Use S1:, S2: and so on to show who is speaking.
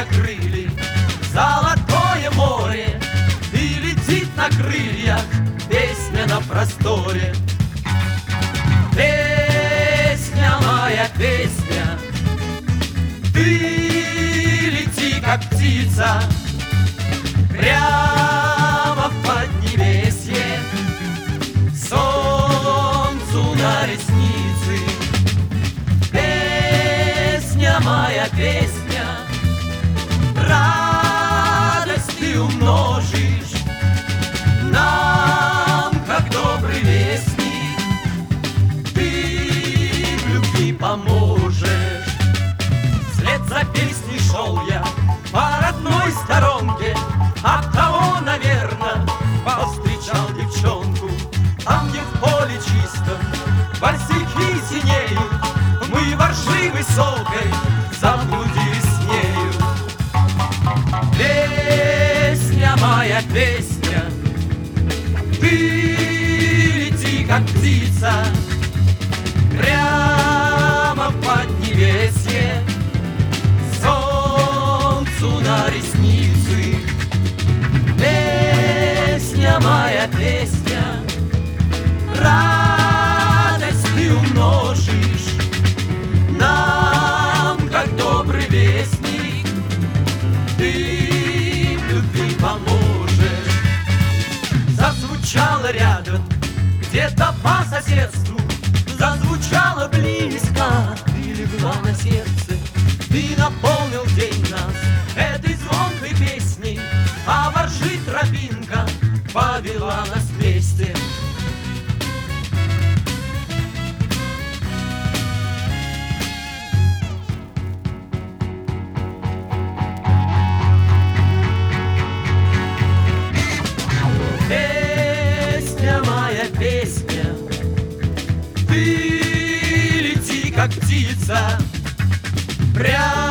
S1: закрыли золотое море, и летит на крыльях песня на просторе. Песня моя, песня, ты лети, как птица, прямо в поднебесье, солнцу на ресницы. Песня моя, песня, радость ты умножишь нам, как добрый вестник, ты в любви поможешь. Вслед за песней шел я по родной сторонке, оттого, наверно, повстречал девчонку. Там, где в поле чистом васильки синеют, мы ворши высокой заблудились с нею. Песня моя, песня, ты лети, как птица, прямо в поднебесье, солнцу на ресницы. Песня моя, песня, радость ты умножишь нам, как добрый вестник, ты в любви поможешь. Зазвучало рядом, где-то по соседству, зазвучало близко, ты легла на сердце, ты наполнил день нас этой звонкой песней, а воржи тропинка повела нас вместе. Песня моя, песня, ты лети, как птица, прямо